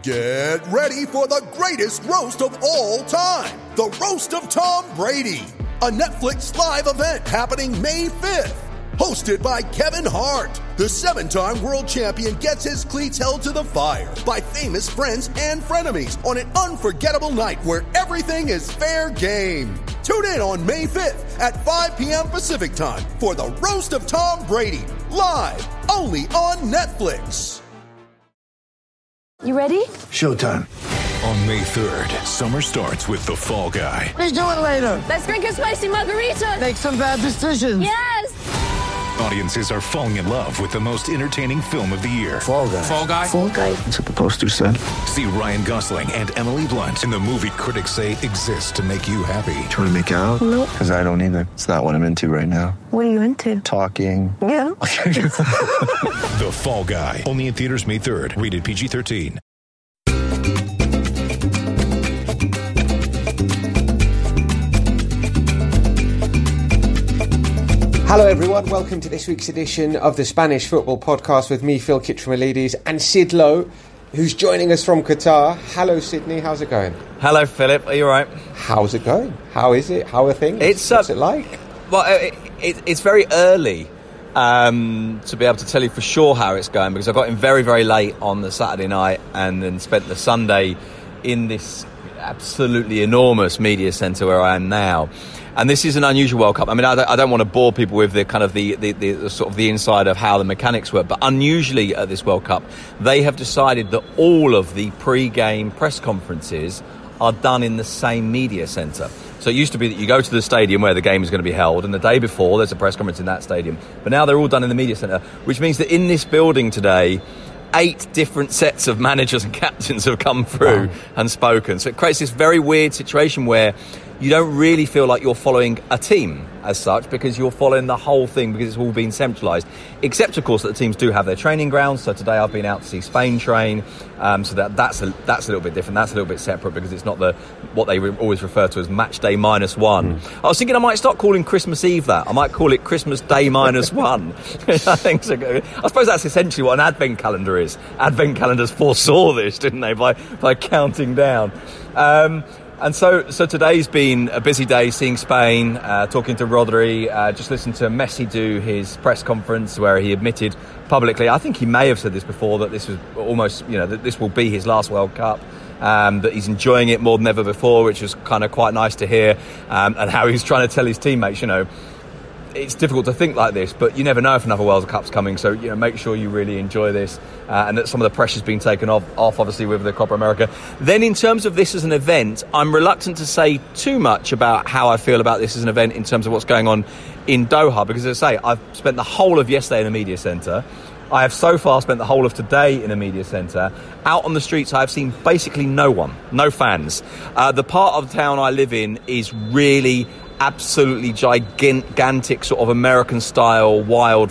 Get ready for the greatest roast of all time, the Roast of Tom Brady, a Netflix live event happening May 5th. Hosted by Kevin Hart, the 7-time world champion gets his cleats held to the fire by famous friends and frenemies on an unforgettable night where everything is fair game. Tune in on May 5th at 5 p.m. Pacific time for the Roast of Tom Brady, live only on Netflix. You ready? Showtime. On May 3rd, summer starts with The Fall Guy. Let's do it later. Let's drink a spicy margarita. Make some bad decisions. Yes! Audiences are falling in love with the most entertaining film of the year. Fall Guy. Fall Guy? Fall Guy. That's what the poster said. See Ryan Gosling and Emily Blunt in the movie critics say exists to make you happy. Trying to make it out? Nope. Because I don't either. It's not what I'm into right now. What are you into? Talking. Yeah. The Fall Guy. Only in theaters May 3rd. Rated PG-13. Hello everyone, welcome to this week's edition of the Spanish Football Podcast with me, Phil Kitchemalides, and Sid Lowe, who's joining us from Qatar. Hello Sydney, how's it going? Hello Philip, are you alright? How's it going? How is it? How are things? What's it like? Well, it's very early to be able to tell you for sure how it's going, because I got in very, very late on the Saturday night and then spent the Sunday in this absolutely enormous media centre where I am now. And this is an unusual World Cup. I mean, I don't want to bore people with the kind of the sort of the inside of how the mechanics work, but unusually at this World Cup, they have decided that all of the pre-game press conferences are done in the same media centre. So it used to be that you go to the stadium where the game is going to be held, and the day before there's a press conference in that stadium. But now they're all done in the media centre, which means that in this building today, 8 different sets of managers and captains have come through and spoken. So it creates this very weird situation where you don't really feel like you're following a team as such, because you're following the whole thing, because it's all been centralised. Except, of course, that the teams do have their training grounds. So today I've been out to see Spain train. So that's a little bit different. That's a little bit separate, because it's not what they always refer to as match day -1. I was thinking I might start calling Christmas Eve that. I might call it Christmas Day -1. I think so. I suppose that's essentially what an advent calendar is. Advent calendars foresaw this, didn't they, by counting down. And so today's been a busy day, seeing Spain, talking to Rodri, just listened to Messi do his press conference where he admitted publicly, I think he may have said this before, that this was almost, that this will be his last World Cup, that he's enjoying it more than ever before, which was kind of quite nice to hear, and how he's trying to tell his teammates, it's difficult to think like this, but you never know if another World Cup's coming, so make sure you really enjoy this, and that some of the pressure's been taken off obviously with the Copa America. Then in terms of this as an event, I'm reluctant to say too much about how I feel about this as an event in terms of what's going on in Doha, because as I say, I've spent the whole of yesterday in a media centre. I have so far spent the whole of today in a media centre. Out on the streets, I have seen basically no one, no fans. The part of town I live in is really absolutely gigantic, sort of American-style wide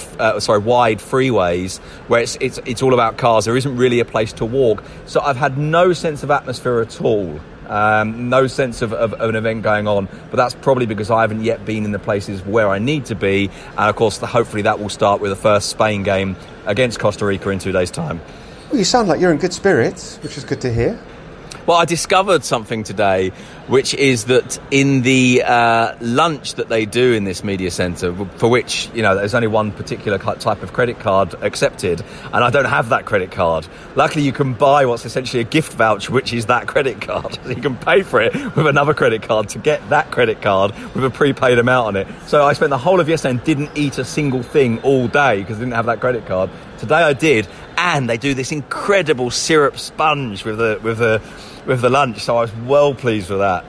freeways where it's all about cars. There isn't really a place to walk. So I've had no sense of atmosphere at all. No sense of an event going on, but that's probably because I haven't yet been in the places where I need to be, and of course hopefully that will start with the first Spain game against Costa Rica in 2 days' time. Well, you sound like you're in good spirits, which is good to hear. Well, I discovered something today, which is that in the lunch that they do in this media centre, for which, there's only one particular type of credit card accepted, and I don't have that credit card. Luckily, you can buy what's essentially a gift voucher, which is that credit card. So you can pay for it with another credit card to get that credit card with a prepaid amount on it. So I spent the whole of yesterday and didn't eat a single thing all day because I didn't have that credit card. Today I did, and they do this incredible syrup sponge with the lunch, so I was well pleased with that.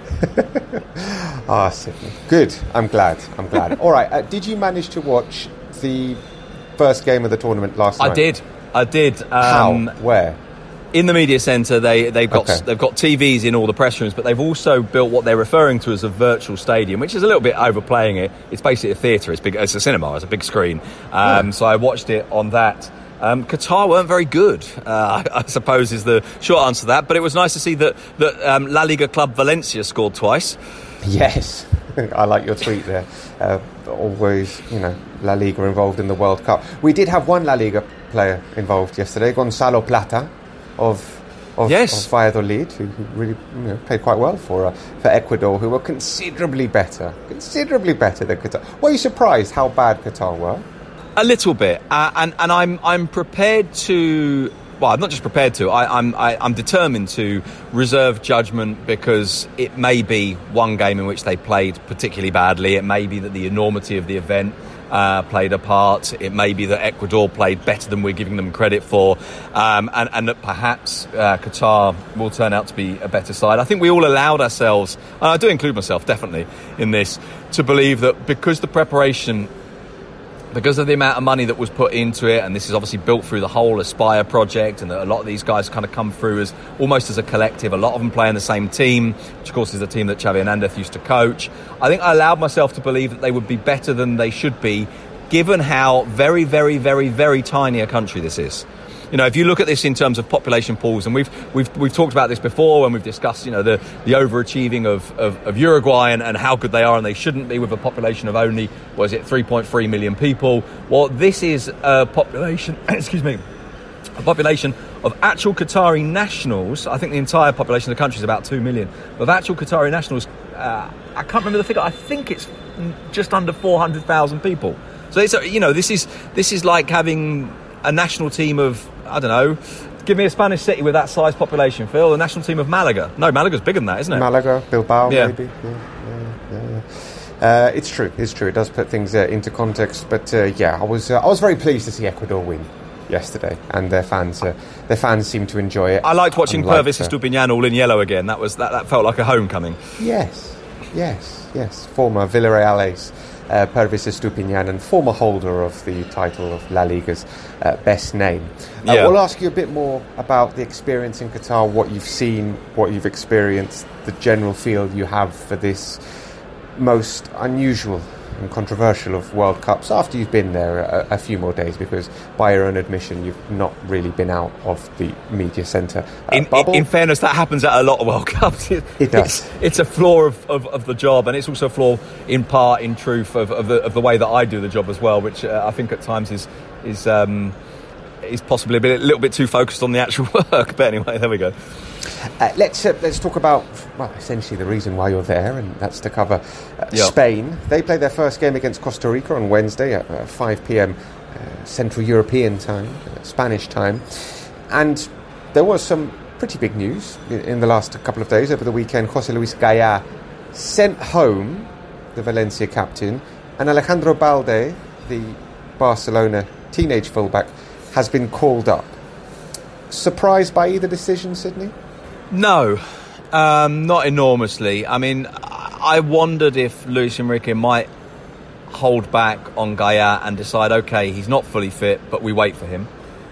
Sydney. Good. I'm glad. All right. Did you manage to watch the first game of the tournament last night? I did. How? Where? In the media centre, they've got TVs in all the press rooms, but they've also built what they're referring to as a virtual stadium, which is a little bit overplaying it. It's basically a theatre. It's a cinema. It's a big screen. So I watched it on that. Qatar weren't very good, I suppose is the short answer to that. But it was nice to see that La Liga club Valencia scored twice. Yes, I like your tweet there. Always, La Liga involved in the World Cup. We did have one La Liga player involved yesterday, Gonzalo Plata of Valladolid, who really played quite well for Ecuador, who were considerably better than Qatar. Were you surprised how bad Qatar were? A little bit, and I'm prepared to. Well, I'm not just prepared to. I'm determined to reserve judgment, because it may be one game in which they played particularly badly. It may be that the enormity of the event played a part. It may be that Ecuador played better than we're giving them credit for, and that perhaps Qatar will turn out to be a better side. I think we all allowed ourselves, and I do include myself definitely in this, to believe that because the preparation, because of the amount of money that was put into it, and this is obviously built through the whole Aspire project, and that a lot of these guys kind of come through as almost as a collective. A lot of them play in the same team, which of course is the team that Xavi Hernandez used to coach. I think I allowed myself to believe that they would be better than they should be, given how very, very, very, very tiny a country this is. If you look at this in terms of population pools, and we've talked about this before when we've discussed, the overachieving of Uruguay and how good they are and they shouldn't be, with a population of only, 3.3 million people. Well, this is a population, a population of actual Qatari nationals. I think the entire population of the country is about 2 million. But of actual Qatari nationals, I can't remember the figure. I think it's just under 400,000 people. So it's this is like having a national team of, I don't know, give me a Spanish city with that size population, Phil. The national team of Malaga. No, Malaga's bigger than that, isn't it? Malaga, Bilbao, maybe. Yeah. It's true. It does put things into context. But I was very pleased to see Ecuador win yesterday, and their fans seem to enjoy it. I liked watching Pervis Estupiñán all in yellow again. That felt like a homecoming. Yes. Former Villarreal ace. Pervis Estupiñán, and former holder of the title of La Liga's best name. We'll ask you a bit more about the experience in Qatar, what you've seen, what you've experienced, the general feel you have for this most unusual and controversial of World Cups after you've been there a few more days, because by your own admission you've not really been out of the media centre bubble. In fairness, that happens at a lot of World Cups. It does. It's a flaw of the job, and it's also a flaw in part, in truth, of the way that I do the job as well, which I think at times is possibly a little bit too focused on the actual work. But anyway, there we go. Let's talk about, essentially the reason why you're there, and that's to cover Spain. They play their first game against Costa Rica on Wednesday at 5 p.m. Central European time, Spanish time. And there was some pretty big news in the last couple of days. Over the weekend, José Luis Gallá sent home the Valencia captain, and Alejandro Balde, the Barcelona teenage fullback, has been called up. Surprised by either decision, Sydney? No, not enormously. I mean, I wondered if Luis Enrique might hold back on Gallá and decide, OK, he's not fully fit, but we wait for him.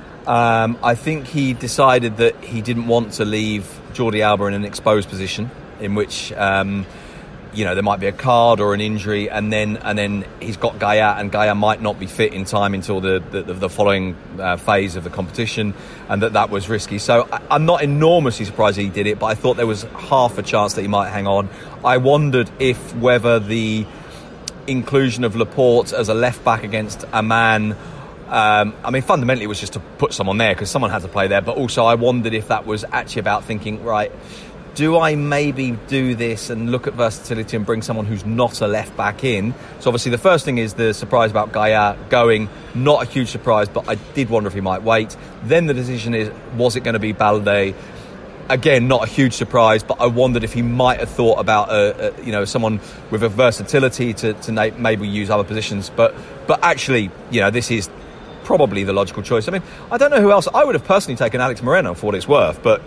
I think he decided that he didn't want to leave Jordi Alba in an exposed position in which there might be a card or an injury, and then he's got Gallá, and Gallá might not be fit in time until the following phase of the competition, and that was risky. So I'm not enormously surprised he did it, but I thought there was half a chance that he might hang on. I wondered whether the inclusion of Laporte as a left back against a man, fundamentally it was just to put someone there because someone had to play there, but also I wondered if that was actually about thinking, right, do I maybe do this and look at versatility and bring someone who's not a left back in? So obviously the first thing is the surprise about Gallá going, not a huge surprise, but I did wonder if he might wait. Then the decision is, was it going to be Balde? Again, not a huge surprise, but I wondered if he might have thought about someone with a versatility to maybe use other positions. But actually, this is probably the logical choice. I mean, I don't know who else. I would have personally taken Alex Moreno for what it's worth, but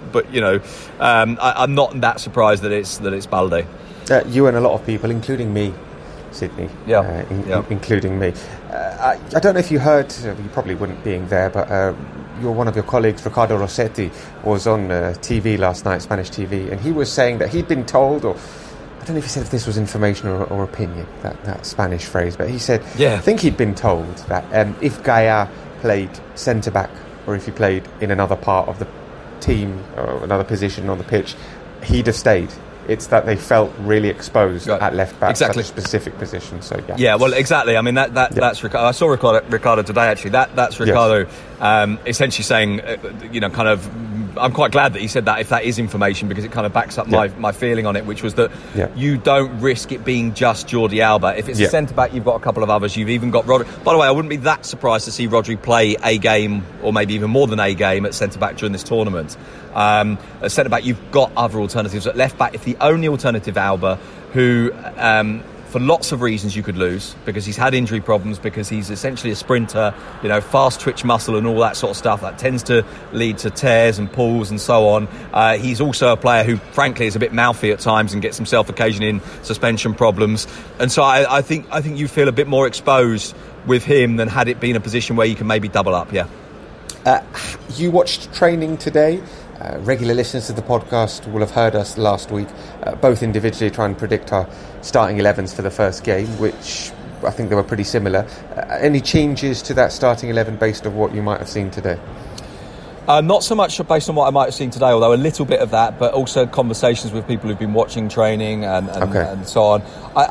I'm not that surprised that it's Balde. You and a lot of people, including me, Sydney. Including me. I don't know if you heard. You probably wouldn't, being there, but one of your colleagues, Ricardo Rossetti, was on TV last night, Spanish TV, and he was saying that he'd been told, or I don't know if he said if this was information or opinion, that Spanish phrase, but he said, I think he'd been told that if Gallá played centre-back, or if he played in another part of the team, or another position on the pitch, he'd have stayed. It's that they felt really exposed at left-back, exactly. Such a specific position. So yeah, well, exactly. I mean, that's Ricardo. I saw Ricardo today, actually. That's Ricardo essentially saying, kind of I'm quite glad that he said that, if that is information, because it kind of backs up my feeling on it, which was that you don't risk it being just Jordi Alba. If it's a centre-back, you've got a couple of others. You've even got Rodri. By the way, I wouldn't be that surprised to see Rodri play a game, or maybe even more than a game, at centre-back during this tournament. At centre-back, you've got other alternatives. At left-back, if the only alternative Alba, who... for lots of reasons you could lose, because he's had injury problems, because he's essentially a sprinter, fast twitch muscle and all that sort of stuff that tends to lead to tears and pulls and so on. He's also a player who frankly is a bit mouthy at times and gets himself occasionally in suspension problems, and so I think you feel a bit more exposed with him than had it been a position where you can maybe double up. You watched training today. Regular listeners to the podcast will have heard us last week, both individually try and predict our starting 11s for the first game, which I think they were pretty similar. Any changes to that starting 11 based on what you might have seen today? Not so much based on what I might have seen today, although a little bit of that, but also conversations with people who've been watching training and so on.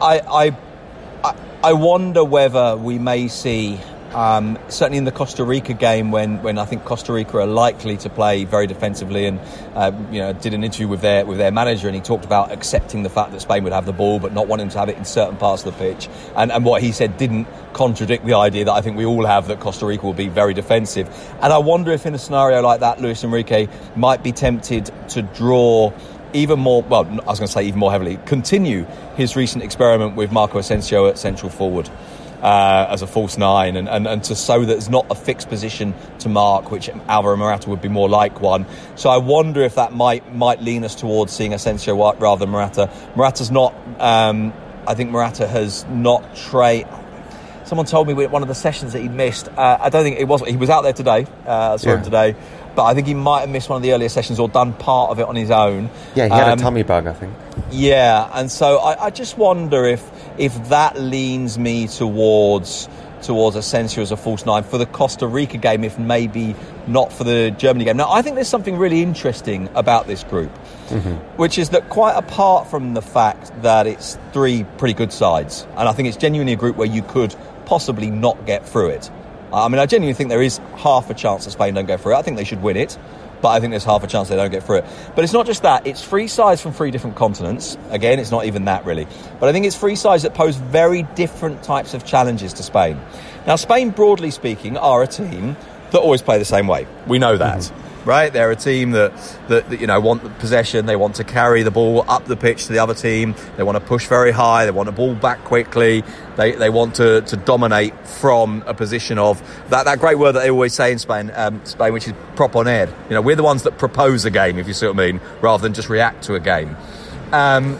I wonder whether we may see... certainly in the Costa Rica game, when I think Costa Rica are likely to play very defensively, and did an interview with their manager, and he talked about accepting the fact that Spain would have the ball but not wanting to have it in certain parts of the pitch, and what he said didn't contradict the idea that I think we all have, that Costa Rica will be very defensive. And I wonder if in a scenario like that, Luis Enrique might be tempted to draw even more, well, I was going to say even more heavily, continue his recent experiment with Marco Asensio at central forward. As a false nine, and to so that it's not a fixed position to mark, which Alvaro Morata would be more like one. So I wonder if that might lean us towards seeing Asensio rather than Morata. Morata's not. I think Morata has not trained. Someone told me at one of the sessions that he'd missed. I don't think it was. He was out there today. I saw him today. But I think he might have missed one of the earlier sessions or done part of it on his own. Yeah, he had a tummy bug, I think. Yeah, and so I just wonder if that leans me towards Asensio as a false nine for the Costa Rica game, if maybe not for the Germany game. Now, I think there's something really interesting about this group, which is that quite apart from the fact that it's three pretty good sides, and I think it's genuinely a group where you could possibly not get through it. I mean, I genuinely think there is half a chance that Spain don't go through it. I think they should win it, but I think there's half a chance they don't get through it. But it's not just that. It's three sides from three different continents. Again, it's not even that, really. But I think it's three sides that pose very different types of challenges to Spain. Now, Spain, broadly speaking, are a team that always play the same way. We know that. Right, they're a team that want possession. They want to carry the ball up the pitch to the other team. They want to push very high. They want the ball back quickly. They want to dominate from a position of that great word that they always say in Spain, which is proponer. We're the ones that propose a game, if you see what I mean, rather than just react to a game. And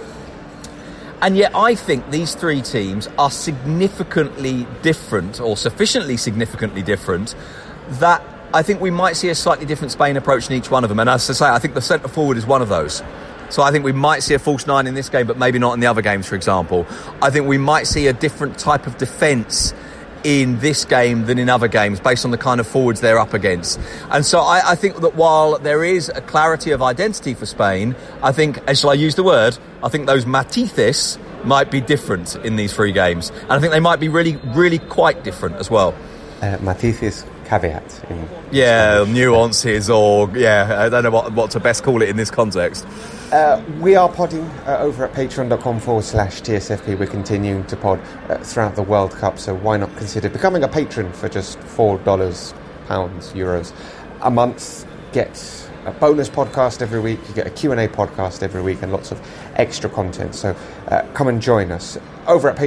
yet I think these three teams are significantly different, or sufficiently significantly different, that I think we might see a slightly different Spain approach in each one of them. And as I say, I think the centre forward is one of those. So I think we might see a false nine in this game, but maybe not in the other games, for example. I think we might see a different type of defence in this game than in other games, based on the kind of forwards they're up against. And so I think that while there is a clarity of identity for Spain, I think, and shall I use the word, I think those matices might be different in these three games. And I think they might be really, really quite different as well. Matices, caveats. Nuances, or I don't know what to best call it in this context. We are podding over at patreon.com/TSFP. We're continuing to pod throughout the World Cup, so why not consider becoming a patron for just $4, pounds, euros a month. Get a bonus podcast every week, you get a Q&A podcast every week, and lots of extra content. So come and join us over at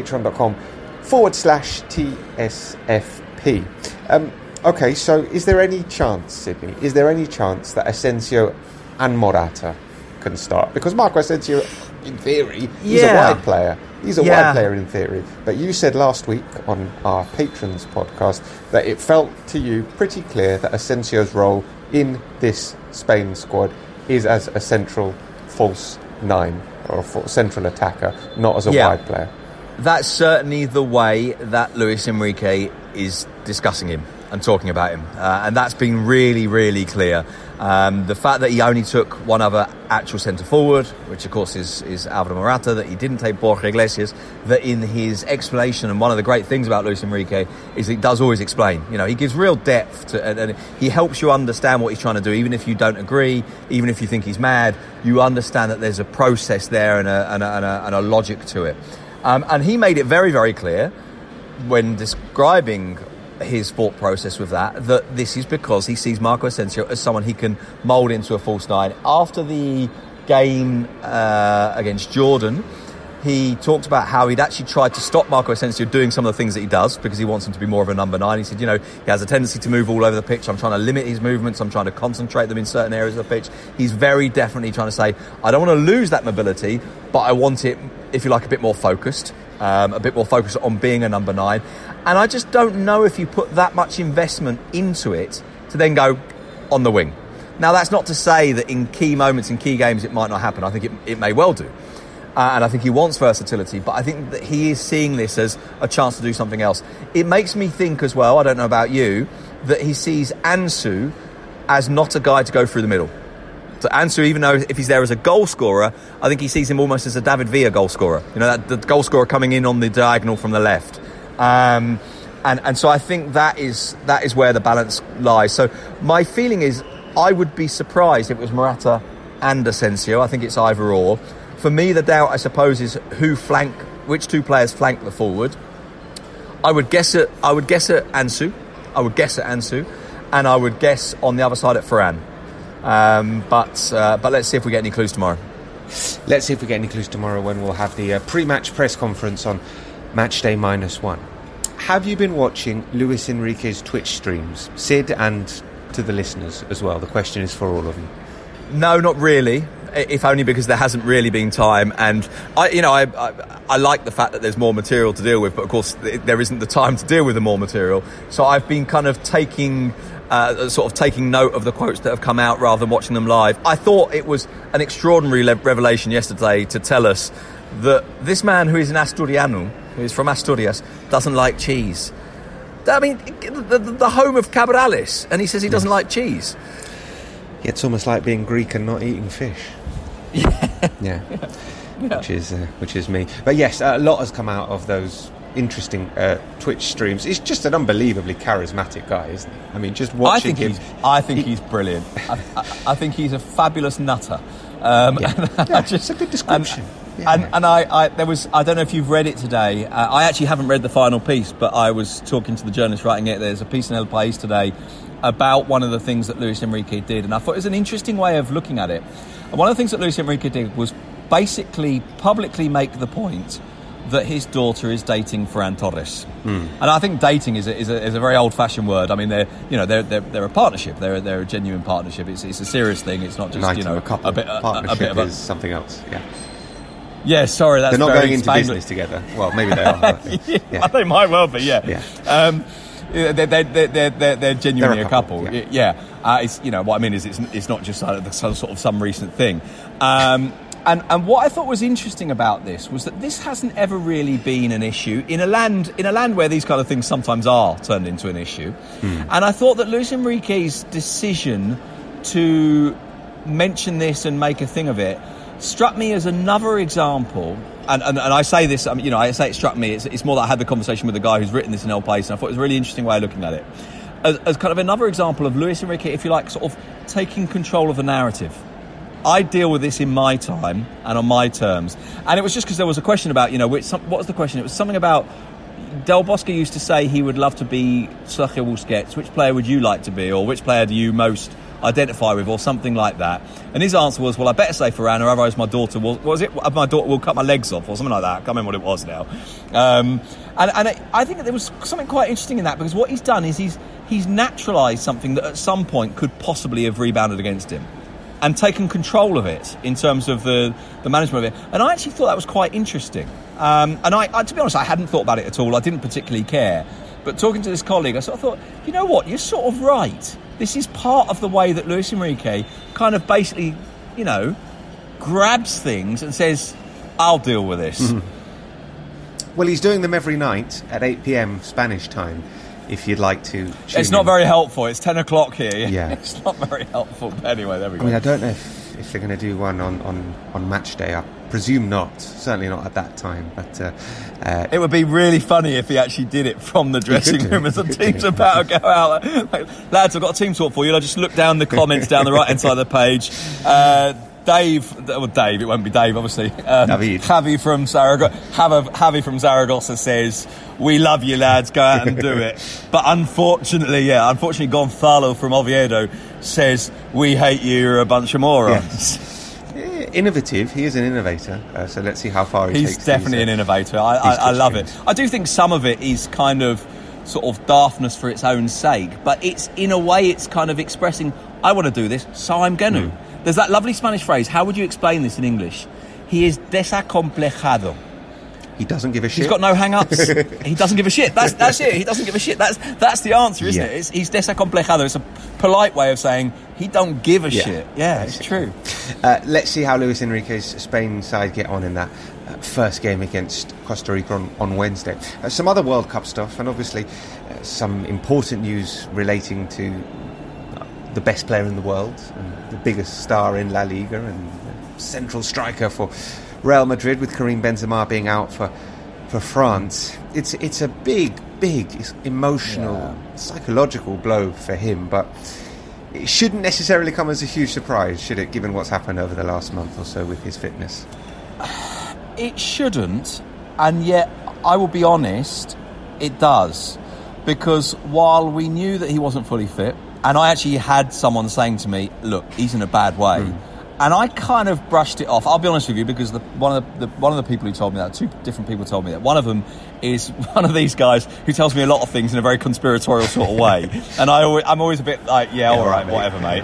patreon.com/TSFP. Okay, so is there any chance, Sydney, that Asensio and Morata can start? Because Marco Asensio, in theory, he's a wide player. He's a wide player in theory. But you said last week on our Patrons podcast that it felt to you pretty clear that Asensio's role in this Spain squad is as a central false nine, or a central attacker, not as a wide player. That's certainly the way that Luis Enrique is discussing him and talking about him, and that's been really, really clear. The fact that he only took one other actual centre-forward, which of course is Alvaro Morata, that he didn't take Borja Iglesias, that in his explanation, and one of the great things about Luis Enrique is he does always explain. He gives real depth to, and he helps you understand what he's trying to do, even if you don't agree, even if you think he's mad, you understand that there's a process there and a logic to it. And he made it very, very clear when describing his thought process with that this is because he sees Marco Asensio as someone he can mould into a false nine. After the game against Jordan, he talked about how he'd actually tried to stop Marco Asensio doing some of the things that he does because he wants him to be more of a number 9. He said, he has a tendency to move all over the pitch. I'm trying to limit his movements. I'm trying to concentrate them in certain areas of the pitch. He's very definitely trying to say, I don't want to lose that mobility, but I want it, if you like, a bit more focused on being a number 9. And I just don't know if you put that much investment into it to then go on the wing. Now, that's not to say that in key moments, in key games, it might not happen. I think it may well do. And I think he wants versatility, but I think that he is seeing this as a chance to do something else. It makes me think as well, I don't know about you, that he sees Ansu as not a guy to go through the middle. So Ansu, even though if he's there as a goal scorer, I think he sees him almost as a David Villa goal scorer. The goal scorer coming in on the diagonal from the left. And so I think that is where the balance lies. So my feeling is I would be surprised if it was Morata and Asensio. I think it's either or. For me, the doubt, I suppose, is which two players flank the forward. I would guess at Ansu. And I would guess on the other side at Varane. But let's see if we get any clues tomorrow. Let's see if we get any clues tomorrow when we'll have the pre-match press conference on Matchday -1. Have you been watching Luis Enrique's Twitch streams, Sid, and to the listeners as well? The question is for all of you. No, not really. If only because there hasn't really been time, and I like the fact that there's more material to deal with, but of course there isn't the time to deal with the more material. So I've been kind of taking note of the quotes that have come out rather than watching them live. I thought it was an extraordinary revelation yesterday to tell us that this man who is an Asturiano, who is from Asturias, doesn't like cheese. I mean, the home of Cabrales, and he says he doesn't like cheese. It's almost like being Greek and not eating fish. Yeah. Which is me. But yes, a lot has come out of those interesting Twitch streams. He's just an unbelievably charismatic guy, isn't he? I mean, just watching him. I think he's brilliant. I think he's a fabulous nutter. It's a good description. And I don't know if you've read it today. I actually haven't read the final piece, but I was talking to the journalist writing it. There's a piece in El País today about one of the things that Luis Enrique did, and I thought it was an interesting way of looking at it. And one of the things that Luis Enrique did was basically publicly make the point that his daughter is dating Ferran Torres. And I think dating is a very old-fashioned word. I mean, they're a partnership. They're a genuine partnership. It's a serious thing. It's not just a couple. A bit of is something else. Yeah. Yeah, sorry, that's they're not very going into business together. Well, maybe they are. Well, they might well be. Yeah. They're genuinely a couple. It's what I mean is it's not just some recent thing. And what I thought was interesting about this was that this hasn't ever really been an issue in a land where these kind of things sometimes are turned into an issue. And I thought that Luis Enrique's decision to mention this and make a thing of it struck me as another example. And I say this, I say it struck me. It's more that I had the conversation with the guy who's written this in El País, and I thought it was a really interesting way of looking at it. As kind of another example of Luis Enrique, if you like, sort of taking control of the narrative. I deal with this in my time and on my terms. And it was just because there was a question about, what was the question? It was something about Del Bosque used to say he would love to be Sergio Busquets. Which player would you like to be? Or which player do you most identify with, or something like that? And his answer was, well, I better say Ferran, or otherwise my daughter will cut my legs off, or something like that. I can't remember what it was now. And I think that there was something quite interesting in that, because what he's done is he's naturalised something that at some point could possibly have rebounded against him, and taken control of it in terms of the management of it. And I actually thought that was quite interesting. And I, to be honest, I hadn't thought about it at all. I didn't particularly care. But talking to this colleague, I sort of thought, you know what, you're sort of right. This is part of the way that Luis Enrique kind of basically, grabs things and says, I'll deal with this. Well, he's doing them every night at 8 p.m. Spanish time. if you'd like to. It's not very helpful. It's 10 o'clock here. Yeah. It's not very helpful. But anyway, there we go. I mean, I don't know if they're going to do one on match day. I presume not. Certainly not at that time. But it would be really funny if he actually did it from the dressing room as the team's about to go out. Like, lads, I've got a team talk for you. I'll just look down the comments down the right-hand side of the page. Dave, it won't be Dave, obviously. David. Javi from Zaragoza says, "We love you, lads. Go out and do it." But unfortunately, Gonzalo from Oviedo says, "We hate you. You're a bunch of morons." Yes. Innovative. He is an innovator. So let's see how far he takes. He's definitely an innovator. I love it. I do think some of it is kind of sort of daftness for its own sake, but it's in a way it's kind of expressing, I want to do this, so I'm going to. There's that lovely Spanish phrase. How would you explain this in English? He is desacomplejado. He doesn't give a shit. He's got no hang-ups. He doesn't give a shit. That's it. He doesn't give a shit. That's the answer, isn't it? He's desacomplejado. It's a polite way of saying he don't give a shit. Yeah, it's true. Let's see how Luis Enrique's Spain side get on in that first game against Costa Rica on Wednesday. Some other World Cup stuff, and obviously some important news relating to the best player in the world, and the biggest star in La Liga, and central striker for Real Madrid, with Karim Benzema being out for France. It's a big emotional, psychological blow for him, but it shouldn't necessarily come as a huge surprise, should it, given what's happened over the last month or so with his fitness? It shouldn't, and yet I will be honest, it does, because while we knew that he wasn't fully fit, and I actually had someone saying to me, look, he's in a bad way. And I kind of brushed it off. I'll be honest with you, because one of the people who told me that, two different people told me that. One of them is one of these guys who tells me a lot of things in a very conspiratorial sort of way. And I'm always a bit like, all right, whatever, mate.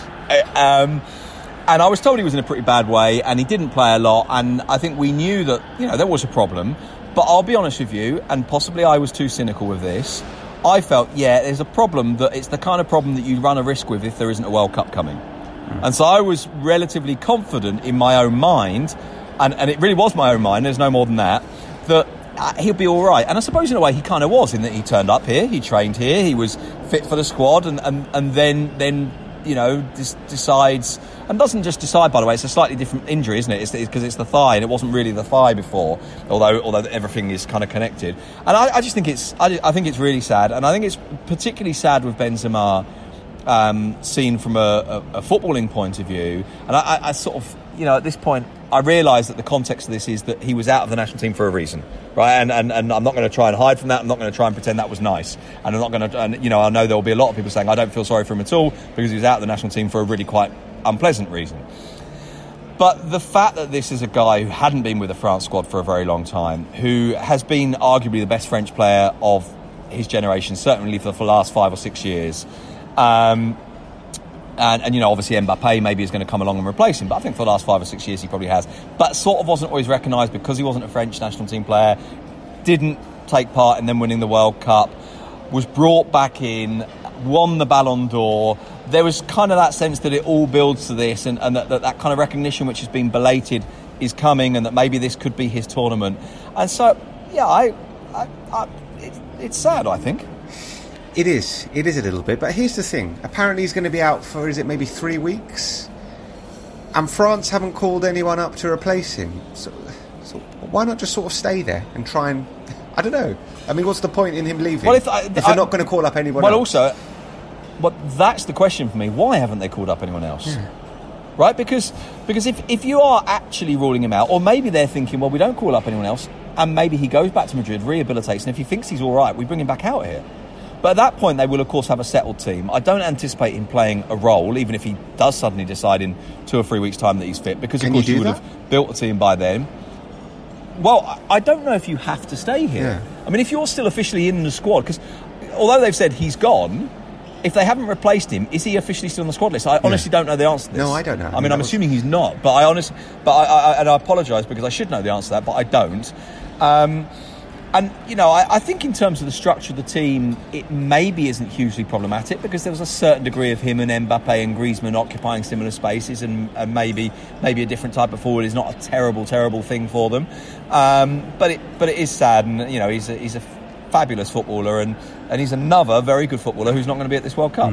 And I was told he was in a pretty bad way, and he didn't play a lot. And I think we knew that, there was a problem. But I'll be honest with you, and possibly I was too cynical with this, I felt, there's a problem, that it's the kind of problem that you run a risk with if there isn't a World Cup coming. And so I was relatively confident in my own mind, and it really was my own mind, there's no more than that he'll be all right. And I suppose in a way he kind of was, in that he turned up here, he trained here, he was fit for the squad, and then decides, and doesn't just decide, by the way, it's a slightly different injury, isn't it? It's because it's the thigh, and it wasn't really the thigh before, although everything is kind of connected. And I just think I think it's really sad, and I think it's particularly sad with Benzema, seen from a footballing point of view. And I sort of, at this point, I realise that the context of this is that he was out of the national team for a reason, right? And I'm not going to try and hide from that. I'm not going to try and pretend that was nice. And I'm not going to, I know there will be a lot of people saying I don't feel sorry for him at all because he was out of the national team for a really quite unpleasant reason. But the fact that this is a guy who hadn't been with the France squad for a very long time, who has been arguably the best French player of his generation, certainly for the last 5 or 6 years, and obviously Mbappe maybe is going to come along and replace him, but I think for the last 5 or 6 years he probably has, but sort of wasn't always recognised because he wasn't a French national team player, didn't take part in them winning the World Cup, was brought back in, won the Ballon d'Or. There was kind of that sense that it all builds to this, and that kind of recognition which has been belated is coming, and that maybe this could be his tournament. And so it's sad, I think. It is a little bit, but here's the thing. Apparently he's going to be out for, is it maybe 3 weeks? And France haven't called anyone up to replace him. So why not just sort of stay there and try and, I don't know. I mean, what's the point in him leaving? Well, if they're not going to call up anyone else? Well, also, that's the question for me. Why haven't they called up anyone else? Yeah. Right? Because if you are actually ruling him out, or maybe they're thinking, well, we don't call up anyone else, and maybe he goes back to Madrid, rehabilitates, and if he thinks he's all right, we bring him back out here. But at that point, they will, of course, have a settled team. I don't anticipate him playing a role, even if he does suddenly decide in 2 or 3 weeks' time that he's fit, because, of course, you would have built a team by then. Well, I don't know if you have to stay here. Yeah. I mean, if you're still officially in the squad, because although they've said he's gone, if they haven't replaced him, is he officially still on the squad list? I honestly don't know the answer to this. No, I don't know. I mean, I'm assuming he's not, but I apologise because I should know the answer to that, but I don't. And, I think in terms of the structure of the team, it maybe isn't hugely problematic because there was a certain degree of him and Mbappe and Griezmann occupying similar spaces, and maybe a different type of forward is not a terrible thing for them. But it is sad, and, he's a fabulous footballer, and he's another very good footballer who's not going to be at this World Cup.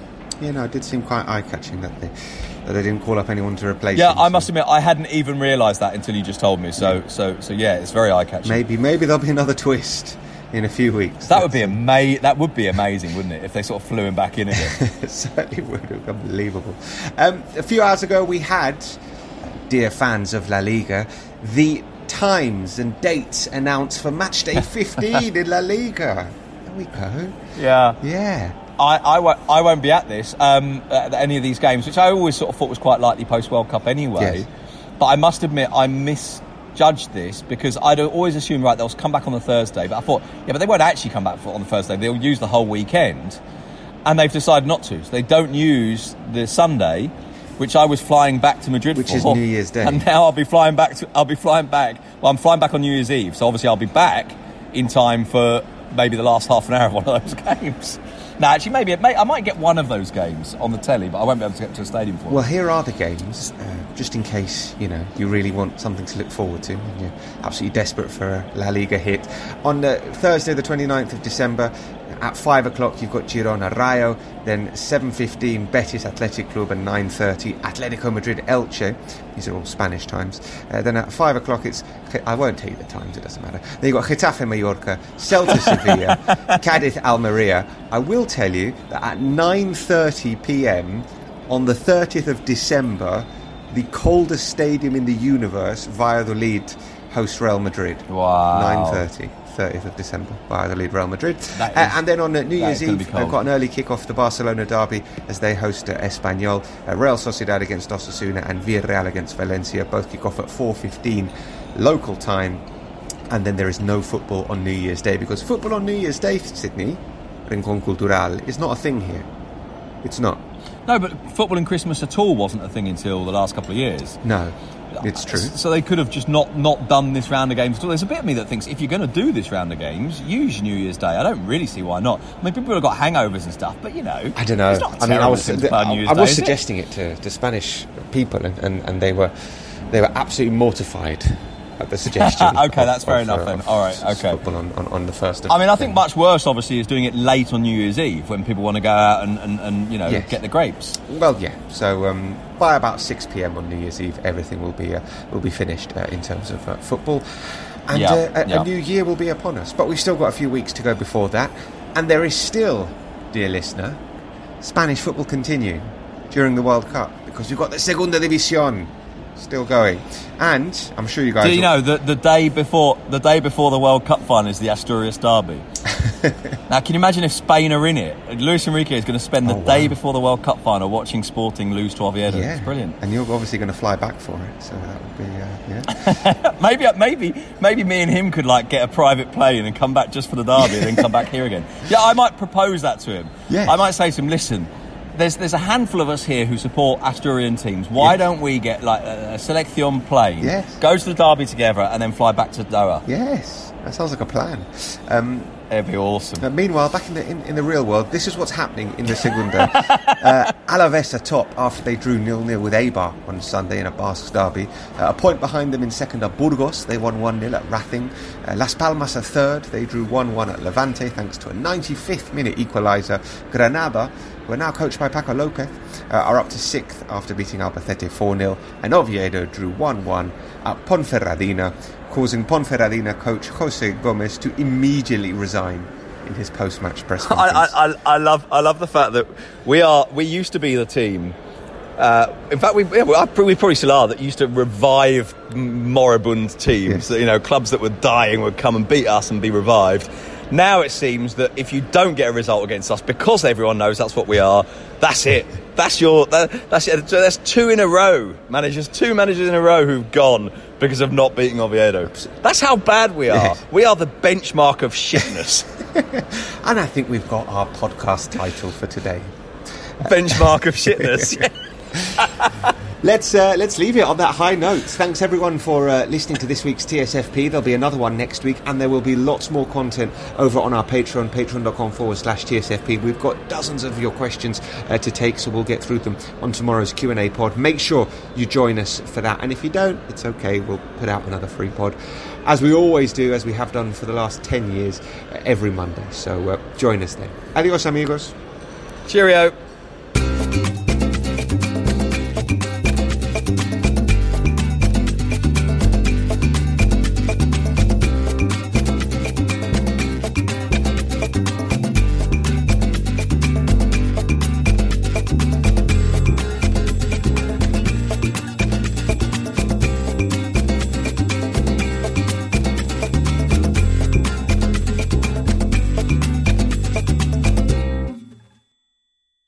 It did seem quite eye-catching that they didn't call up anyone to replace him. Yeah, I must admit, I hadn't even realised that until you just told me. So it's very eye-catching. Maybe there'll be another twist in a few weeks. That would be amazing, wouldn't it, if they sort of flew him back in again? It certainly would. It would be unbelievable. A few hours ago, we had, dear fans of La Liga, the times and dates announced for match day 15 in La Liga. There we go. Yeah. I won't be at this, at any of these games, which I always sort of thought was quite likely post-World Cup anyway. Yes. But I must admit, I misjudged this because I'd always assumed, right, they'll come back on the Thursday. But I thought, but they won't actually come back on the Thursday. They'll use the whole weekend. And they've decided not to. So they don't use the Sunday, which I was flying back to Madrid for. Which is New Year's Day. And now I'm flying back on New Year's Eve. So obviously I'll be back in time for maybe the last half an hour of one of those games. No, actually, maybe I might get one of those games on the telly, but I won't be able to get to a stadium for it. Well, here are the games, just in case you really want something to look forward to, and you're absolutely desperate for a La Liga hit. On Thursday, the 29th of December, at 5 o'clock, you've got Girona Rayo, then 7:15 Betis Athletic Club, and 9:30 Atletico Madrid Elche. These are all Spanish times. Then at 5 o'clock, I won't tell you the times, it doesn't matter. Then you've got Getafe Mallorca, Celta Sevilla, Cádiz Almería. I will tell you that at 9:30 p.m. on the 30th of December, the coldest stadium in the universe, Valladolid, hosts Real Madrid. Wow. 9:30. 30th of December, Valladolid, Real Madrid. And then on New Year's Eve, they've got an early kick-off, the Barcelona derby, as they host Espanyol. Real Sociedad against Osasuna and Villarreal against Valencia. Both kick off at 4:15 local time. And then there is no football on New Year's Day, because football on New Year's Day, Sydney, Rincón Cultural, is not a thing here. It's not. No, but football and Christmas at all wasn't a thing until the last couple of years. No. It's true. So they could have just not done this round of games at all. There's a bit of me that thinks if you're going to do this round of games, use New Year's Day. I don't really see why not. I mean, people have got hangovers and stuff, but I don't know. It's not I was suggesting it to Spanish people, and they were absolutely mortified at the suggestion. Okay, that's fair enough then. All right, okay. Football on the first of... I mean, I think much worse, obviously, is doing it late on New Year's Eve when people want to go out and yes. get the grapes. Well, yeah. So by about 6 p.m. on New Year's Eve, everything will be finished in terms of football. And a new year will be upon us. But we've still got a few weeks to go before that. And there is still, dear listener, Spanish football continuing during the World Cup, because we've got the Segunda División still going, and I'm sure you guys. Do you know that the day before the World Cup final is the Asturias derby? Now, can you imagine if Spain are in it? Luis Enrique is going to spend the day before the World Cup final watching Sporting lose to Oviedo. Yeah. It's brilliant. And you're obviously going to fly back for it, so that would be maybe me and him could get a private plane and come back just for the derby and then come back here again. Yeah, I might propose that to him. Yes. I might say to him, listen, there's a handful of us here who support Asturian teams. Why don't we get a Selección plane, go to the derby together, and then fly back to Doha? Yes, that sounds like a plan. It'd be awesome. Meanwhile, back in the real world, this is what's happening in the Segunda. Alaves are top after they drew 0-0 with Eibar on Sunday in a Basque derby. A point behind them in second are Burgos. They won 1-0 at Racing. Las Palmas are third. They drew 1-1 at Levante thanks to a 95th minute equaliser. Granada, who are now coached by Paco Lopez, are up to 6th after beating Albacete 4-0. And Oviedo drew 1-1 at Ponferradina, causing Ponferradina coach Jose Gomez to immediately resign in his post-match press conference. I love the fact that we used to be the team. In fact, we probably still are, that used to revive moribund teams. Yes. That, clubs that were dying would come and beat us and be revived. Now it seems that if you don't get a result against us, because everyone knows that's what we are, that's it. That's it. That's two in a row. Two managers in a row who've gone because of not beating Oviedo. That's how bad we are. Yes. We are the benchmark of shitness. And I think we've got our podcast title for today. Benchmark of shitness. Let's leave it on that high note. Thanks everyone for listening to this week's TSFP. There'll be another one next week, and there will be lots more content over on our Patreon, patreon.com/TSFP. We've got dozens of your questions to take, so we'll get through them on tomorrow's Q&A pod. Make sure you join us for that, and if you don't, it's okay. We'll put out another free pod, as we always do, as we have done for the last 10 years, every Monday. So join us then. Adios, amigos. Cheerio.